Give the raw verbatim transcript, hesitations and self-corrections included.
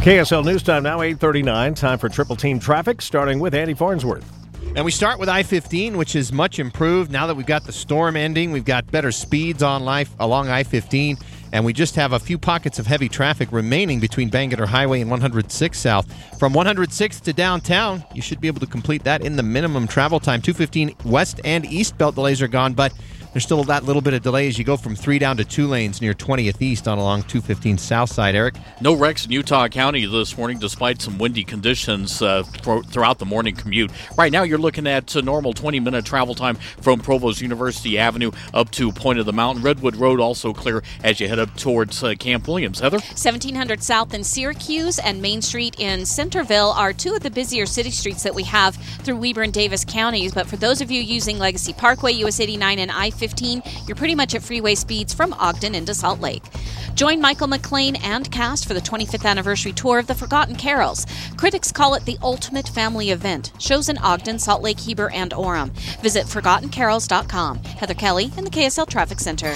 K S L News Time now, eight thirty-nine. Time for Triple Team Traffic, starting with Andy Farnsworth. And we start with I fifteen, which is much improved. Now that we've got the storm ending, we've got better speeds on life along I fifteen, and we just have a few pockets of heavy traffic remaining between Bangerter Highway and one hundred six South. From one hundred six to downtown, you should be able to complete that in the minimum travel time. two fifteen west and eastbound delays are gone, but there's still that little bit of delay as you go from three down to two lanes near twentieth East on along two fifteen South Side. Eric? No wrecks in Utah County this morning despite some windy conditions uh, th- throughout the morning commute. Right now you're looking at a normal twenty-minute travel time from Provost University Avenue up to Point of the Mountain. Redwood Road also clear as you head up towards uh, Camp Williams. Heather? seventeen hundred South in Syracuse and Main Street in Centerville are two of the busier city streets that we have through Weber and Davis counties. But for those of you using Legacy Parkway, U S eighty-nine, and I fifteen, you're pretty much at freeway speeds from Ogden into Salt Lake. Join Michael McLean and cast for the twenty-fifth anniversary tour of the Forgotten Carols. Critics call it the ultimate family event. Shows in Ogden, Salt Lake, Heber, and Orem. Visit forgotten carols dot com. Heather Kelly in the K S L Traffic Center.